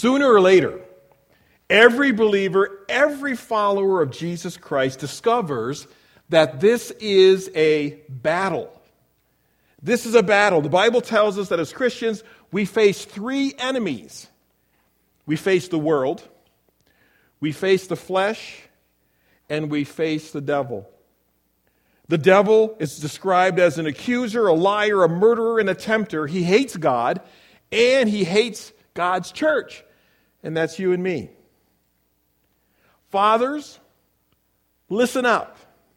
Sooner or later, every believer, every follower of Jesus Christ discovers that this is a battle. This is a battle. The Bible tells us that as Christians, we face three enemies. We face the world, we face the flesh, and we face the devil. The devil is described as an accuser, a liar, a murderer, and a tempter. He hates God, and he hates God's church. And that's you and me. Fathers, listen up.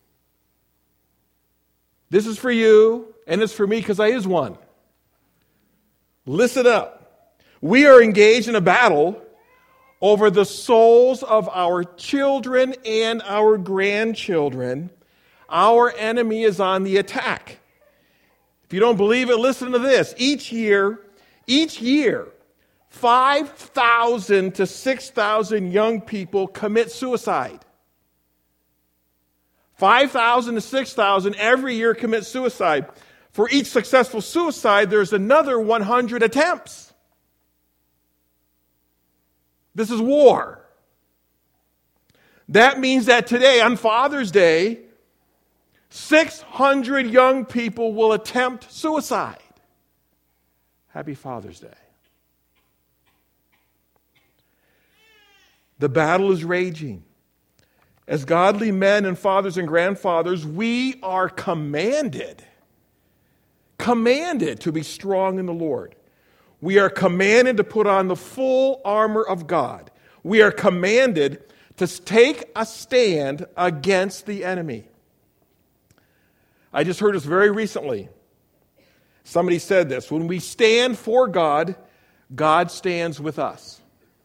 This is for you, and it's for me because I is one. Listen up. We are engaged in a battle over the souls of our children and our grandchildren. Our enemy is on the attack. If you don't believe it, listen to this. Each year, 5,000 to 6,000 young people commit suicide. 5,000 to 6,000 every year commit suicide. For each successful suicide, there's another 100 attempts. This is war. That means that today, on Father's Day, 600 young people will attempt suicide. Happy Father's Day. The battle is raging. As godly men and fathers and grandfathers, we are commanded to be strong in the Lord. We are commanded to put on the full armor of God. We are commanded to take a stand against the enemy. I just heard this very recently. Somebody said this: when we stand for God, God stands with us.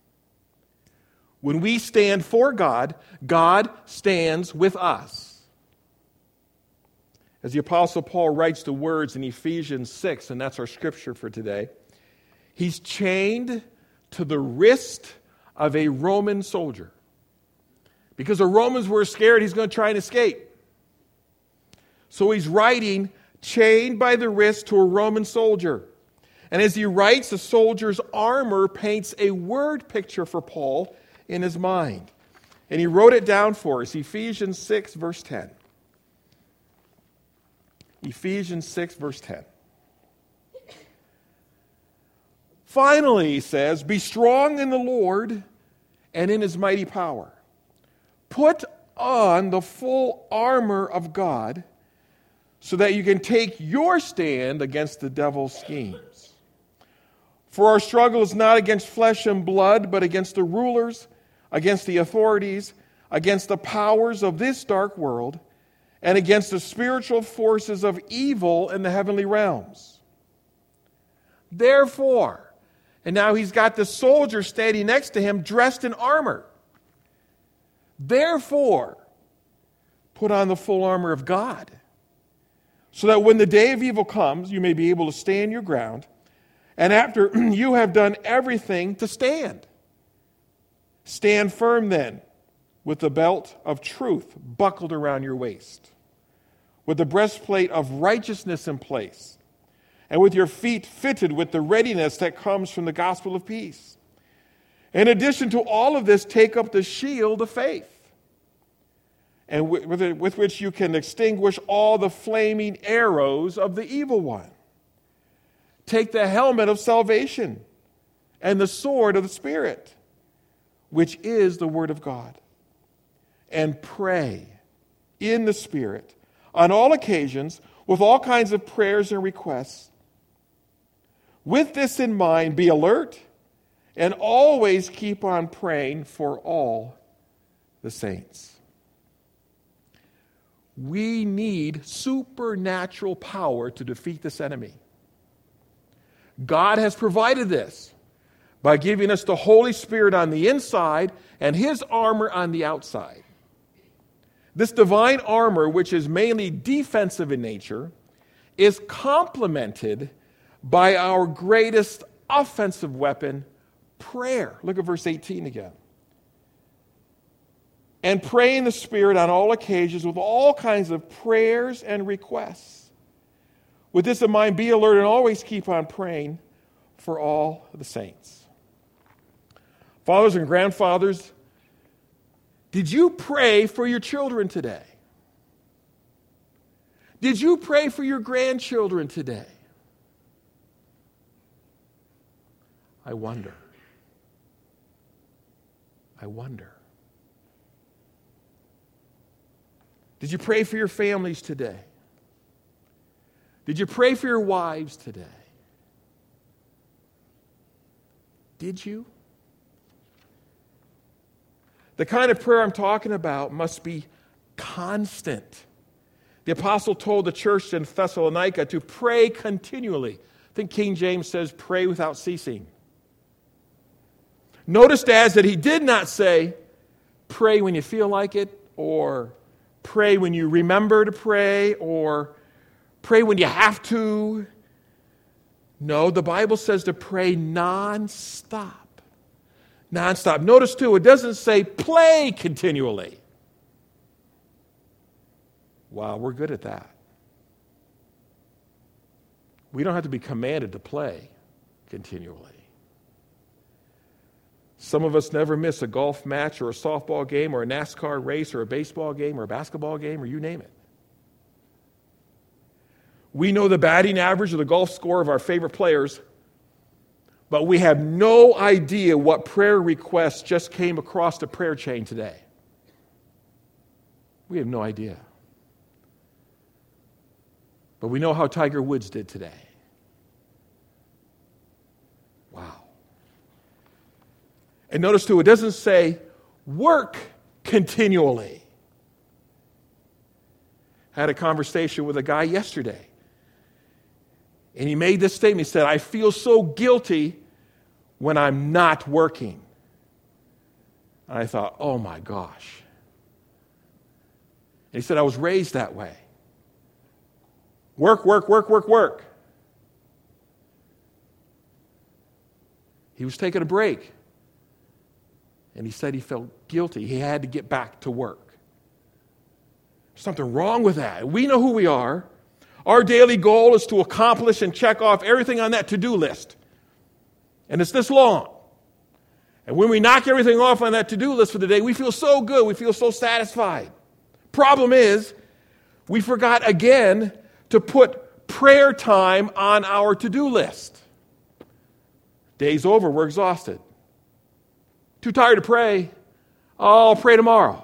When we stand for God, God stands with us. As the Apostle Paul writes the words in Ephesians 6, and that's our scripture for today, he's chained to the wrist of a Roman soldier. Because the Romans were scared he's going to try and escape. So he's writing chained by the wrist to a Roman soldier. And as he writes, the soldier's armor paints a word picture for Paul in his mind. And he wrote it down for us, Ephesians 6, verse 10. Ephesians 6, verse 10. Finally, he says, be strong in the Lord and in his mighty power. Put on the full armor of God so that you can take your stand against the devil's schemes. For our struggle is not against flesh and blood, but against the rulers, against the authorities, against the powers of this dark world, and against the spiritual forces of evil in the heavenly realms. Therefore, and now he's got the soldier standing next to him dressed in armor. Therefore, put on the full armor of God, so that when the day of evil comes, you may be able to stand your ground, and after you have done everything, to stand. Stand firm then, with the belt of truth buckled around your waist, with the breastplate of righteousness in place, and with your feet fitted with the readiness that comes from the gospel of peace. In addition to all of this, take up the shield of faith, and with which you can extinguish all the flaming arrows of the evil one. Take the helmet of salvation and the sword of the Spirit, which is the Word of God, and pray in the Spirit on all occasions with all kinds of prayers and requests. With this in mind, be alert and always keep on praying for all the saints. We need supernatural power to defeat this enemy. God has provided this by giving us the Holy Spirit on the inside and his armor on the outside. This divine armor, which is mainly defensive in nature, is complemented by our greatest offensive weapon, prayer. Look at verse 18 again. And pray in the Spirit on all occasions with all kinds of prayers and requests. With this in mind, be alert and always keep on praying for all the saints. Fathers and grandfathers, did you pray for your children today? Did you pray for your grandchildren today? I wonder. Did you pray for your families today? Did you pray for your wives today? Did you? The kind of prayer I'm talking about must be constant. The apostle told the church in Thessalonica to pray continually. I think King James says, pray without ceasing. Notice, Dads, that he did not say, pray when you feel like it, or pray when you remember to pray, or pray when you have to. No, the Bible says to pray nonstop. Nonstop. Notice, too, it doesn't say play continually. Wow, we're good at that. We don't have to be commanded to play continually. Some of us never miss a golf match or a softball game or a NASCAR race or a baseball game or a basketball game or you name it. We know the batting average or the golf score of our favorite players, but we have no idea what prayer requests just came across the prayer chain today. We have no idea. But we know how Tiger Woods did today. Wow. And notice too, it doesn't say work continually. I had a conversation with a guy yesterday. And he made this statement. He said, I feel so guilty when I'm not working. And I thought, oh my gosh. And he said, I was raised that way. Work, work, work, work, work. He was taking a break. And he said he felt guilty. He had to get back to work. There's something wrong with that. We know who we are. Our daily goal is to accomplish and check off everything on that to-do list. And it's this long. And when we knock everything off on that to-do list for the day, we feel so good. We feel so satisfied. Problem is, we forgot again to put prayer time on our to-do list. Day's over. We're exhausted. Too tired to pray. Oh, I'll pray tomorrow.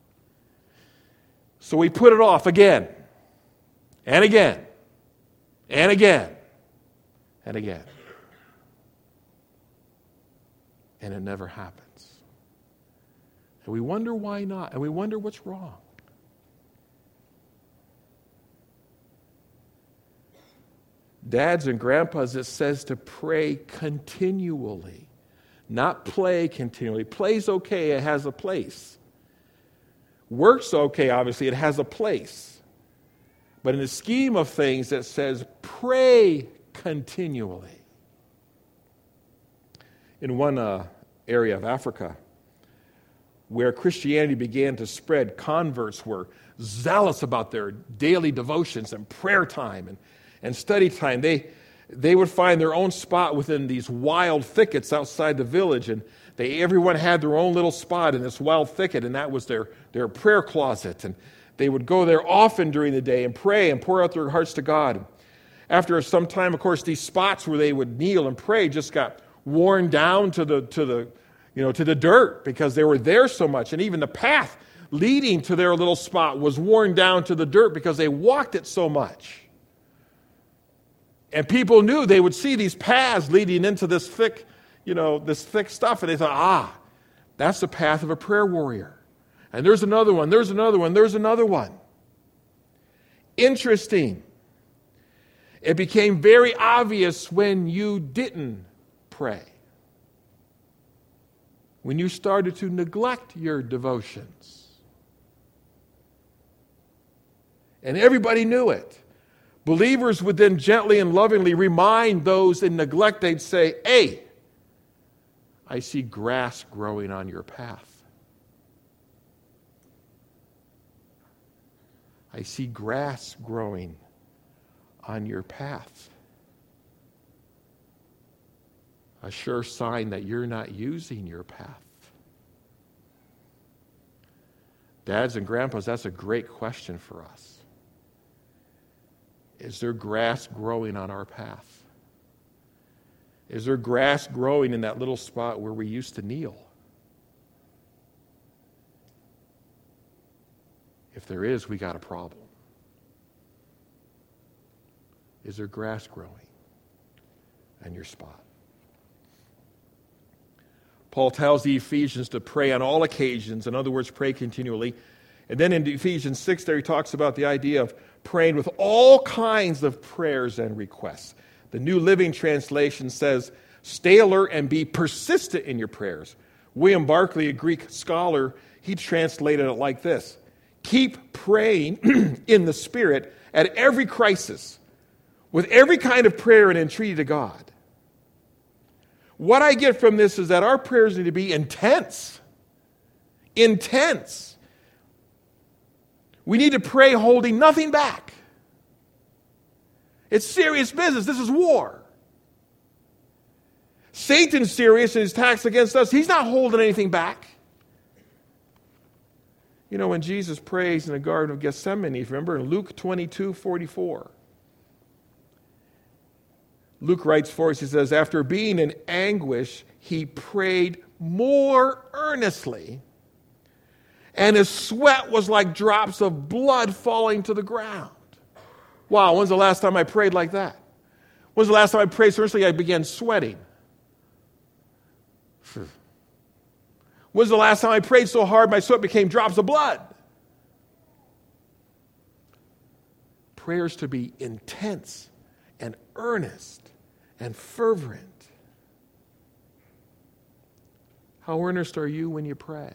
So we put it off again. And again, and again, and again. And it never happens. And we wonder why not, and we wonder what's wrong. Dads and grandpas, it says to pray continually, not play continually. Play's okay, it has a place. Work's okay, obviously, it has a place. But in the scheme of things, it says, pray continually. In one area of Africa, where Christianity began to spread, converts were zealous about their daily devotions and prayer time and study time. They would find their own spot within these wild thickets outside the village, and everyone had their own little spot in this wild thicket, and that was their prayer closet. And they would go there often during the day and pray and pour out their hearts to God. After some time, of course, these spots where they would kneel and pray just got worn down to the dirt because they were there so much. And even the path leading to their little spot was worn down to the dirt because they walked it so much. And people knew they would see these paths leading into this thick stuff, and they thought, that's the path of a prayer warrior. And there's another one, there's another one, there's another one. Interesting. It became very obvious when you didn't pray. When you started to neglect your devotions. And everybody knew it. Believers would then gently and lovingly remind those in neglect. They'd say, hey, I see grass growing on your path. I see grass growing on your path. a sure sign that you're not using your path. Dads and grandpas, that's a great question for us. Is there grass growing on our path? Is there grass growing in that little spot where we used to kneel? If there is, we got a problem. Is there grass growing in your spot? Paul tells the Ephesians to pray on all occasions. In other words, pray continually. And then in Ephesians 6 there he talks about the idea of praying with all kinds of prayers and requests. The New Living Translation says, stay alert and be persistent in your prayers. William Barclay, a Greek scholar, he translated it like this: keep praying in the Spirit at every crisis, with every kind of prayer and entreaty to God. What I get from this is that our prayers need to be intense. Intense. We need to pray holding nothing back. It's serious business. This is war. Satan's serious in his attacks against us. He's not holding anything back. You know, when Jesus prays in the Garden of Gethsemane, remember in Luke 22:44, Luke writes for us, he says, after being in anguish, he prayed more earnestly, and his sweat was like drops of blood falling to the ground. Wow, when's the last time I prayed like that? When's the last time I prayed so earnestly I began sweating? When's the last time I prayed so hard my sweat became drops of blood? Prayers to be intense and earnest and fervent. How earnest are you when you pray?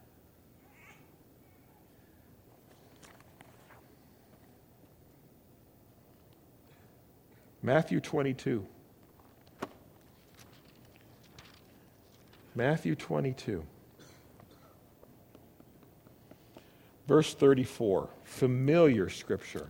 Matthew 22. Matthew 22. Verse 34. Familiar scripture.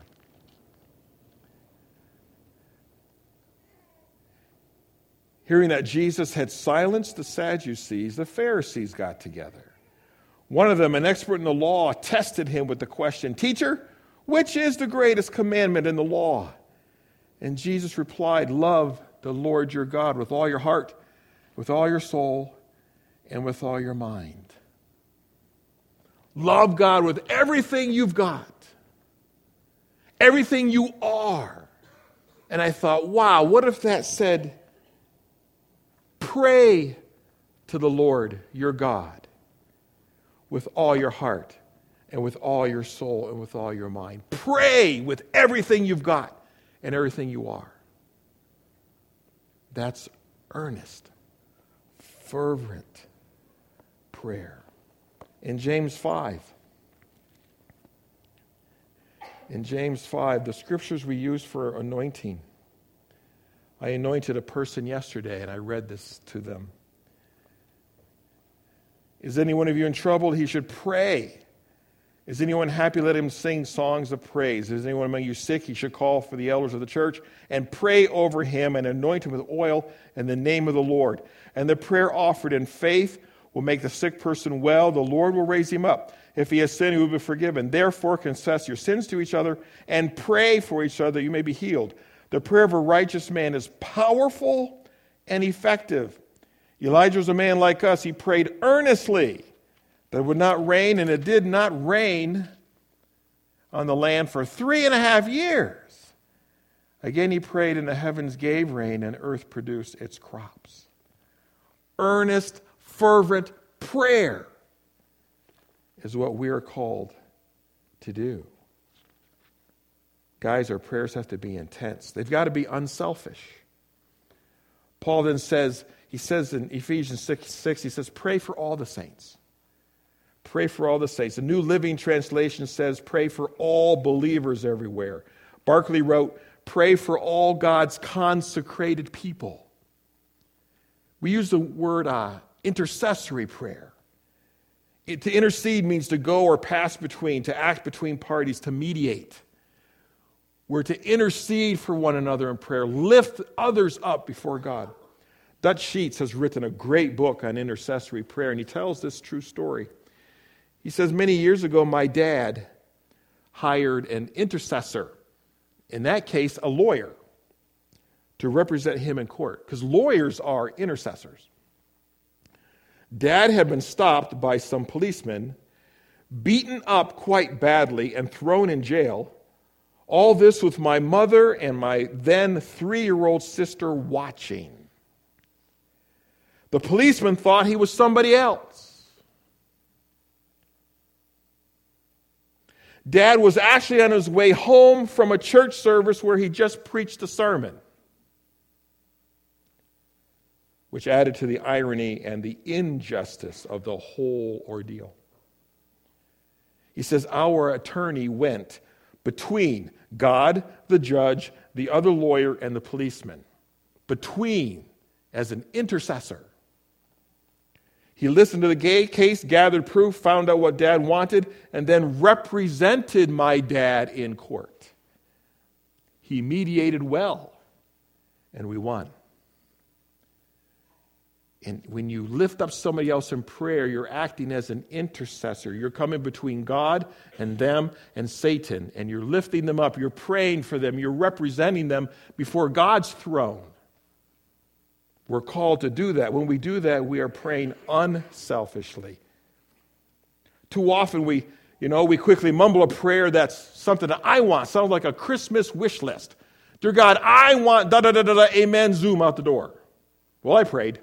Hearing that Jesus had silenced the Sadducees, the Pharisees got together. One of them, an expert in the law, tested him with the question, "Teacher, which is the greatest commandment in the law?" And Jesus replied, "Love the Lord your God with all your heart, with all your soul, and with all your mind." Love God with everything you've got, everything you are. And I thought, wow, what if that said, pray to the Lord your God with all your heart and with all your soul and with all your mind. Pray with everything you've got and everything you are. That's earnest, fervent prayer. In James 5, the scriptures we use for anointing. I anointed a person yesterday, and I read this to them. Is any one of you in trouble? He should pray. Is anyone happy? Let him sing songs of praise. Is anyone among you sick? He should call for the elders of the church and pray over him and anoint him with oil in the name of the Lord. And the prayer offered in faith will make the sick person well. The Lord will raise him up. If he has sinned, he will be forgiven. Therefore, confess your sins to each other and pray for each other that you may be healed. The prayer of a righteous man is powerful and effective. Elijah was a man like us. He prayed earnestly that it would not rain, and it did not rain on the land for 3.5 years. Again, he prayed, and the heavens gave rain, and earth produced its crops. Earnest, fervent prayer is what we are called to do. Guys, our prayers have to be intense. They've got to be unselfish. Paul then says, he says in Ephesians 6, he says, pray for all the saints. Pray for all the saints. The New Living Translation says, pray for all believers everywhere. Barclay wrote, pray for all God's consecrated people. We use the word intercessory prayer. To intercede means to go or pass between, to act between parties, to mediate. We're to intercede for one another in prayer, lift others up before God. Dutch Sheets has written a great book on intercessory prayer, and he tells this true story. He says, many years ago, my dad hired an intercessor, in that case, a lawyer, to represent him in court, because lawyers are intercessors. Dad had been stopped by some policemen, beaten up quite badly, and thrown in jail. All this with my mother and my then 3-year-old sister watching. The policeman thought he was somebody else. Dad was actually on his way home from a church service where he just preached a sermon, which added to the irony and the injustice of the whole ordeal. He says, our attorney went between God, the judge, the other lawyer, and the policeman. Between, as an intercessor. He listened to the case, gathered proof, found out what Dad wanted, and then represented my dad in court. He mediated well, and we won. And when you lift up somebody else in prayer, you're acting as an intercessor. You're coming between God and them and Satan, and you're lifting them up. You're praying for them. You're representing them before God's throne. We're called to do that. When we do that, we are praying unselfishly. Too often we quickly mumble a prayer that's something that I want. Sounds like a Christmas wish list. Dear God, I want da-da-da-da-da, amen, zoom out the door. Well, I prayed.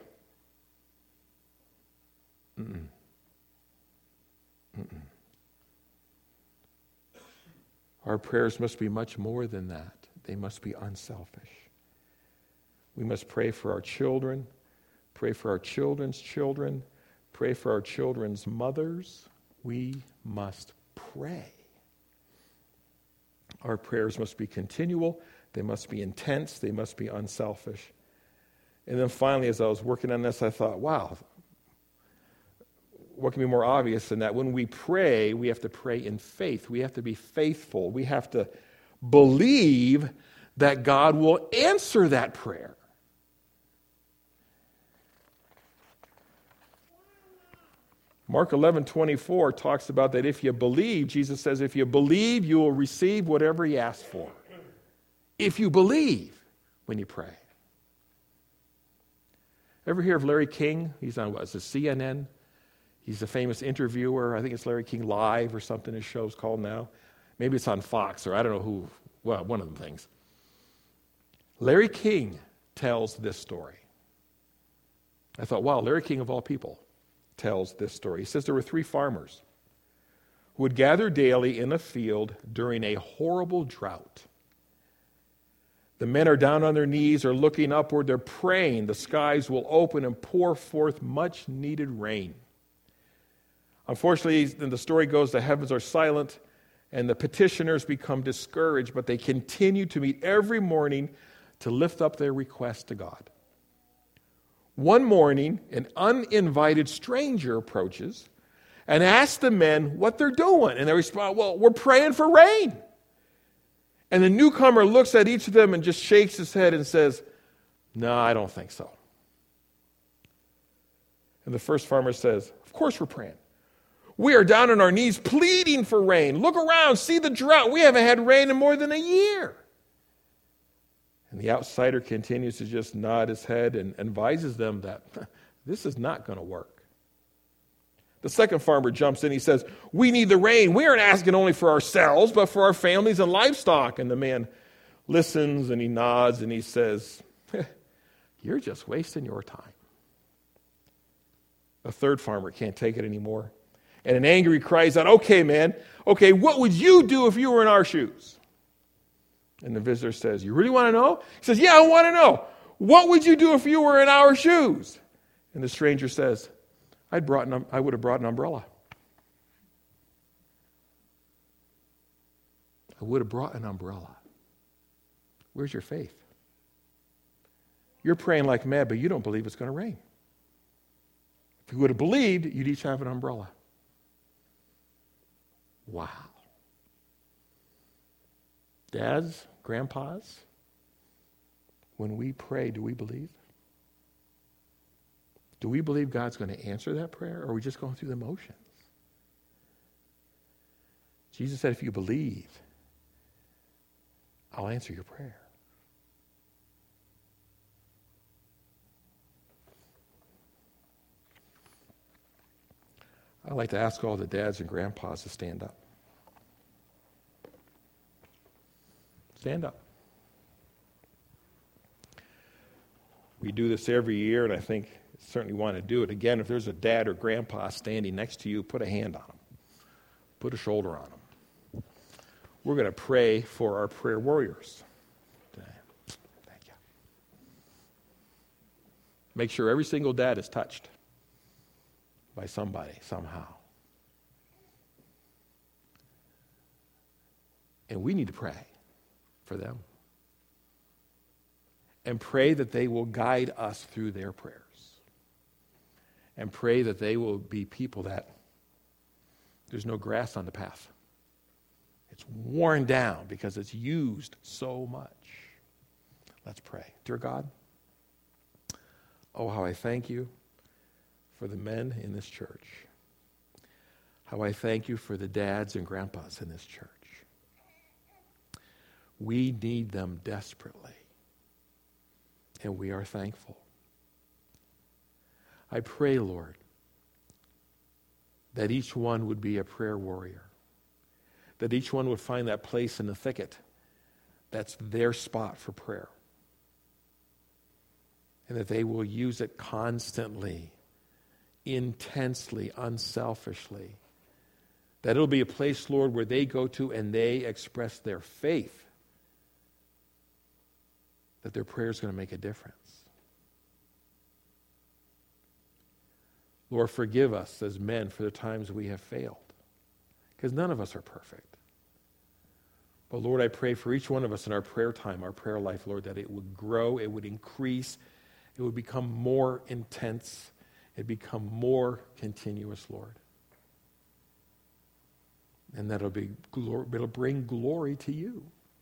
Our prayers must be much more than that. They must be unselfish. We must pray for our children, pray for our children's children, pray for our children's mothers. We must pray. Our prayers must be continual, they must be intense, they must be unselfish. And then finally, as I was working on this, I thought, wow, what can be more obvious than that? When we pray, we have to pray in faith. We have to be faithful. We have to believe that God will answer that prayer. Mark 11:24 talks about that if you believe, Jesus says, if you believe, you will receive whatever you ask for. If you believe when you pray. Ever hear of Larry King? He's on, what is it, CNN? He's a famous interviewer. I think it's Larry King Live or something his show's called now. Maybe it's on Fox or I don't know who. Well, one of the things. Larry King tells this story. I thought, wow, Larry King of all people tells this story. He says there were 3 farmers who would gather daily in a field during a horrible drought. The men are down on their knees or looking upward. They're praying the skies will open and pour forth much needed rain. Unfortunately, then the story goes, the heavens are silent and the petitioners become discouraged, but they continue to meet every morning to lift up their request to God. One morning, an uninvited stranger approaches and asks the men what they're doing. And they respond, well, we're praying for rain. And the newcomer looks at each of them and just shakes his head and says, no, I don't think so. And the first farmer says, of course we're praying. We are down on our knees pleading for rain. Look around, see the drought. We haven't had rain in more than a year. And the outsider continues to just nod his head and advises them that this is not going to work. The second farmer jumps in. He says, we need the rain. We aren't asking only for ourselves, but for our families and livestock. And the man listens and he nods and he says, you're just wasting your time. A third farmer can't take it anymore. And in anger he cries out, okay, man, okay, what would you do if you were in our shoes? And the visitor says, you really want to know? He says, yeah, I want to know. What would you do if you were in our shoes? And the stranger says, I would have brought an umbrella. I would have brought an umbrella. Where's your faith? You're praying like mad, but you don't believe it's going to rain. If you would have believed, you'd each have an umbrella. Wow. Dads, grandpas, when we pray, do we believe? Do we believe God's going to answer that prayer, or are we just going through the motions? Jesus said, if you believe, I'll answer your prayer. I'd like to ask all the dads and grandpas to stand up. Stand up. We do this every year, and I think certainly want to do it again. If there's a dad or grandpa standing next to you, put a hand on them. Put a shoulder on them. We're going to pray for our prayer warriors today. Thank you. Make sure every single dad is touched by somebody, somehow. And we need to pray for them. And pray that they will guide us through their prayers. And pray that they will be people that there's no grass on the path. It's worn down because it's used so much. Let's pray. Dear God, oh, how I thank you for the men in this church. How I thank you for the dads and grandpas in this church. We need them desperately. And we are thankful. I pray, Lord, that each one would be a prayer warrior. That each one would find that place in the thicket that's their spot for prayer. And that they will use it constantly, intensely, unselfishly. That it'll be a place, Lord, where they go to and they express their faith that their prayer is going to make a difference. Lord, forgive us as men for the times we have failed, because none of us are perfect. But Lord, I pray for each one of us in our prayer time, our prayer life, Lord, that it would grow, it would increase, it would become more intense, it become more continuous, Lord. And that it'll bring glory to you.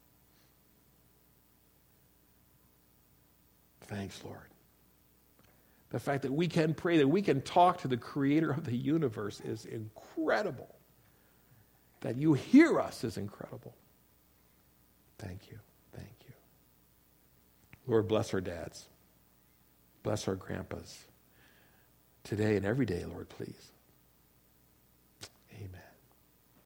Thanks, Lord. The fact that we can pray, that we can talk to the creator of the universe is incredible. That you hear us is incredible. Thank you. Thank you. Lord, bless our dads. Bless our grandpas. Today and every day, Lord, please.